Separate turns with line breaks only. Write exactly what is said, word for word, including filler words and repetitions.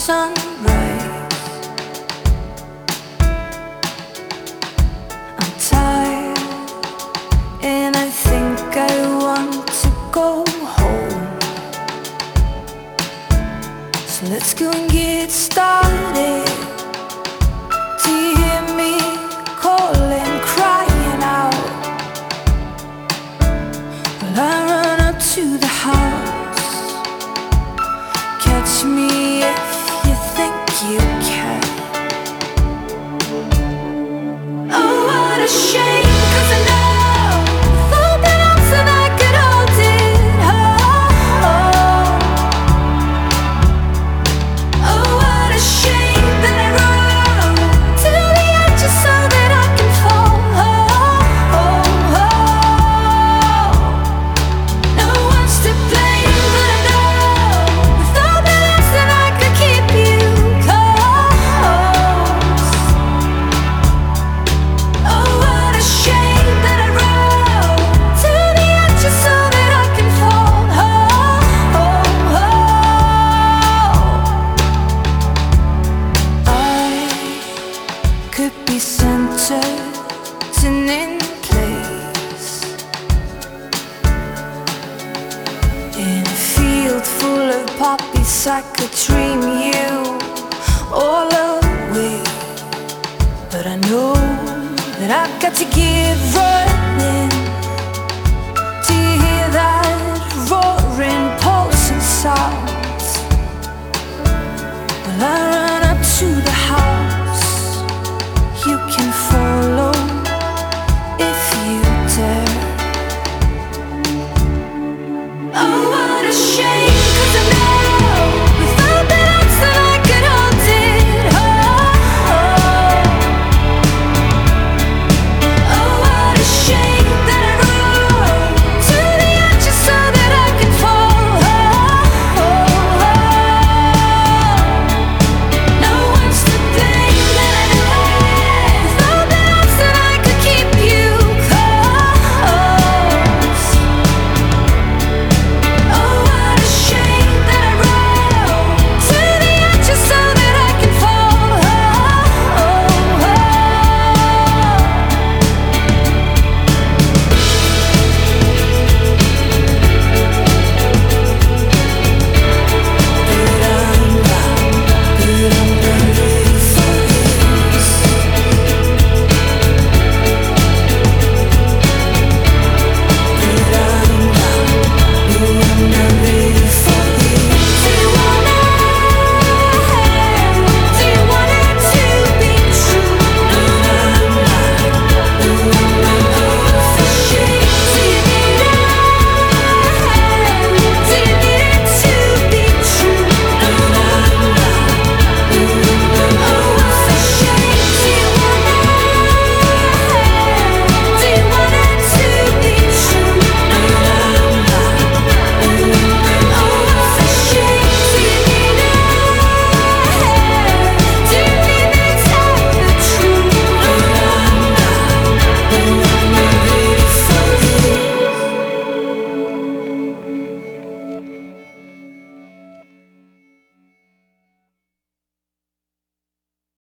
sunrise. I'm tired and I think I want to go home. So let's go and get started. Do you hear me calling, crying out? Well, I run up to the house. Catch me if you think you can. Oh, what a shame, 'cause I know you thought that I'm so I could hold it. Oh, oh. Oh, what a shame that I rode to the edge just so that I can fall. Oh, oh, oh. No one's to blame, but I know with all the less that I could keep you close. Oh, what a shame that I rode to the edge just so that I can fall. Oh, oh, oh. I could be centered and in place in a field full of poppies. I could dream you all away, but I know that I've got to give right.